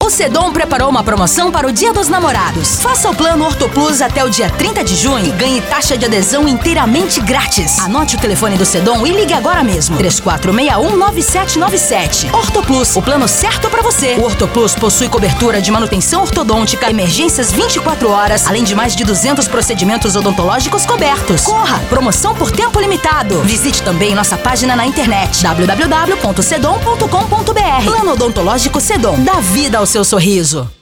O Sedom preparou uma promoção para o Dia dos Namorados. Faça o plano Orto Plus até o dia 30 de junho e ganhe taxa de adesão inteiramente grátis. Anote o telefone do Sedom e ligue agora mesmo. 3461-9797. Orto Plus, o plano certo para você. O Orto Plus possui cobertura de manutenção ortodôntica, emergências 24 horas, além de mais de 200 procedimentos odontológicos cobertos. Corra! Promoção por tempo limitado. Visite também nossa página na internet www.sedom.com.br. Plano odontológico Sedom. Dá vida ao seu sorriso.